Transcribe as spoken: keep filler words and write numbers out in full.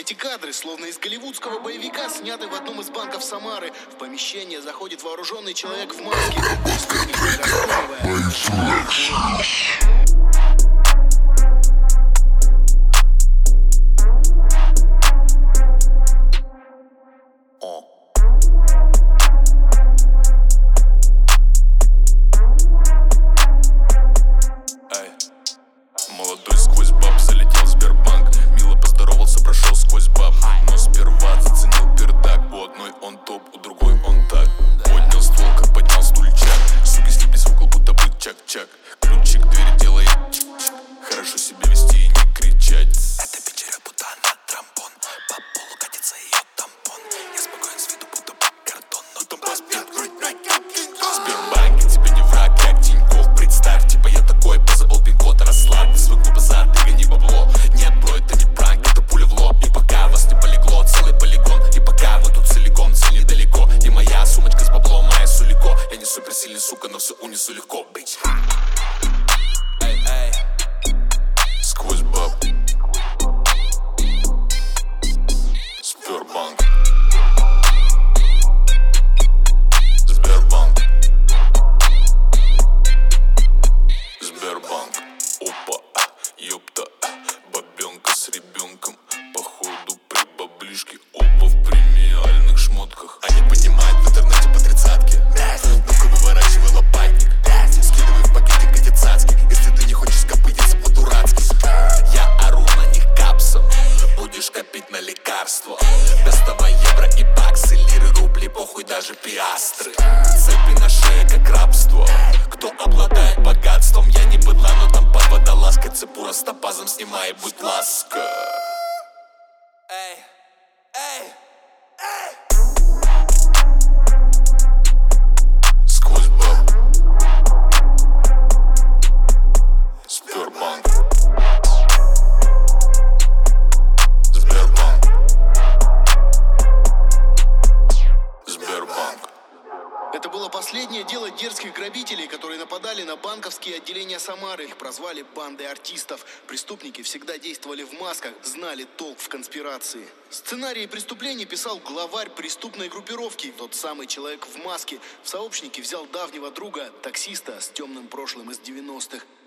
Эти кадры, словно из голливудского боевика, сняты в одном из банков Самары. В помещение заходит вооруженный человек в маске. Преступник, не раздумывая, Молодой сквозь баб залетел в Сбербанк. Мило поздоровался, прошел сквозь баб. Но сперва заценил пердак. У одной он топ, у другой он так. Поднял ствол, как поднял стульчак. Суки слиплись в угол, будто бы чак-чак. Ключик к двери делает чик-чик. Хорошо себя вести и не кричать. Это печеря, будто она трампон. По полу катится ее тампон. Я спокоен с виду, будто бы картон. Но там поспит грудь, брать как Кинг-Конг. Сбербанк, я тебе не враг, как Тинькофф. Представь, типа я такой, позабыл пин-код, расслабь. Свой клуб азарт, ты гони бабло. Нет, бро, это не пранк, это пуля в лоб. И пока вас не полегло, целый полигон. И пока вы тут целиком, цель недалеко. И моя сумочка с баблом, моя сулико. Я не суперсильный, сука, но все унесу легко, бич. Эй, эй. Сквозь баб. Сбербанк. Сбербанк. Сбербанк. Опа, ёпта. Бабенка с ребенком. Походу при баблишке. Оба в премиальных шмотках. Они поднимают в интернете по тридцатке. Ну-ка выворачивай лопатник. Скидывай в пакетик эти цацки. Если ты не хочешь копытиться по-дурацки. Я ору на них капсом. Будешь копить на лекарства. Доставай евро и баксы, лиры, рубли, похуй даже пиастры. Цепи на шее, как рабство. Кто обладает богатством? Я не быдла, но там под водолазкой. Цепура с топазом снимай, будь ласка. Эй, эй, эй. Сквозь баб. Сбербанк. Сбербанк. Сбербанк. это было последнее дело дерзких грабителей, которые нападали на банковские отделения Самары. Их прозвали бандой артистов. Преступники всегда действовали в масках, знали толк в конспирации. Сценарии преступлений писал главарь преступной группировки, тот самый человек в маске. В сообщники взял давнего друга, таксиста с темным прошлым из девяностых.